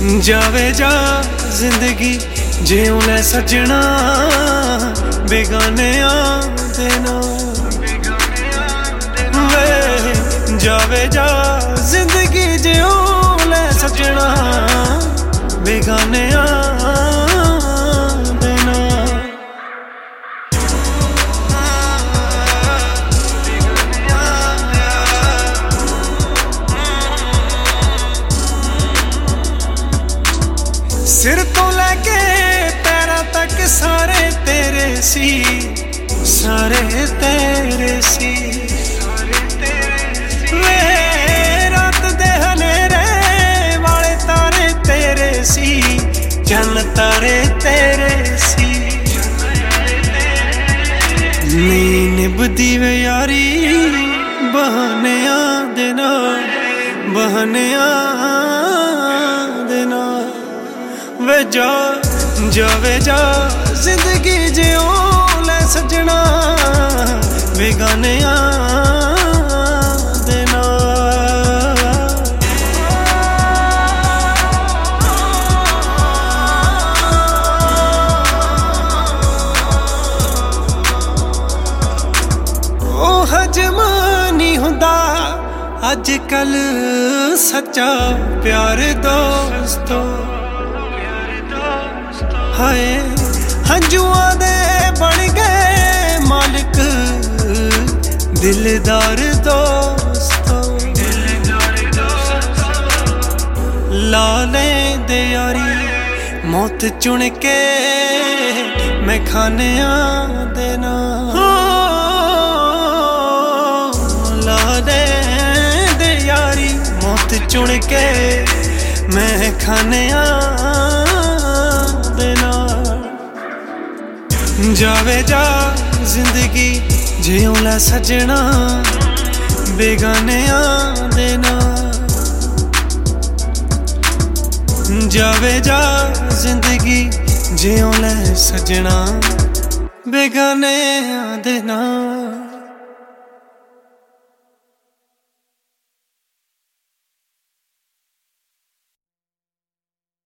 जावे जा जिंदगी जिऊं लै सजना बेगानिया दे नाल वे जावे जा जिंदगी जिऊं लै सजना बेगानिया दे नाल। सिर तो लैके पैरां तक सारे तेरे सी, सारे तेरे सी। वे रात दे हनेरे वाले तारे तेरे सी, चन्न तारे तेरे सी। नी निभदी वे यारी बहानियां दे नाल, बहानियां दे नाल। वे जावे जा जिंदगी जिऊं लै सजना बेगानिया दे नाल। ओ हजमा नहीं हुंदा अज कल सच्चा प्यार दोस्तों, हाय हंजुआं दे बन गए मालिक दिलदार दोस्तों। ला लेंदे यारी मौत चुन के मैं खानियां दे नाल, ला लेंदे यारी मौत चुन के मैं खानियां दे नाल। जावे जा जिंदगी जिऊं लै सजना बेगानिया दे नाल। जावे जा जिंदगी जिऊं लै सजना बेगानिया दे नाल।